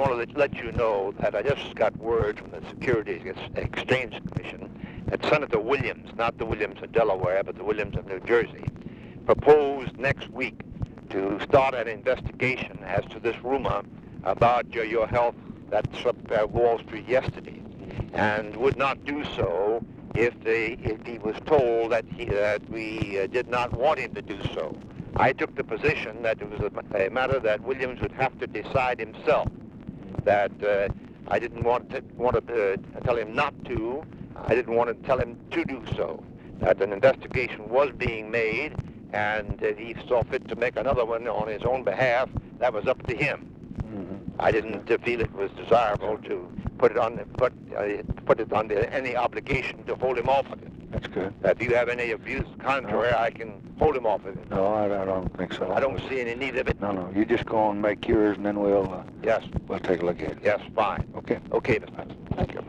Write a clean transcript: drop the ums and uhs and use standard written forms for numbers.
want to let you know that I just got word from the Securities Exchange Commission that Senator Williams, not the Williams of Delaware, but the Williams of New Jersey, proposed next week to start an investigation as to this rumor about your health that swept Wall Street yesterday, and would not do so if he was told that we did not want him to do so. I took the position that it was a matter that Williams would have to decide himself, that I didn't want to tell him not to, I didn't want to tell him to do so, that an investigation was being made, and he saw fit to make another one on his own behalf. That was up to him. I didn't feel it was desirable to put it under any obligation to hold him off of it. That's good. If you have any views contrary, I can hold him off of it. No, I don't think so. I don't see any need of it. No. You just go and make yours, and then we'll Yes. take a look at it. Yes, fine. Okay. Okay, Mr. Thank you.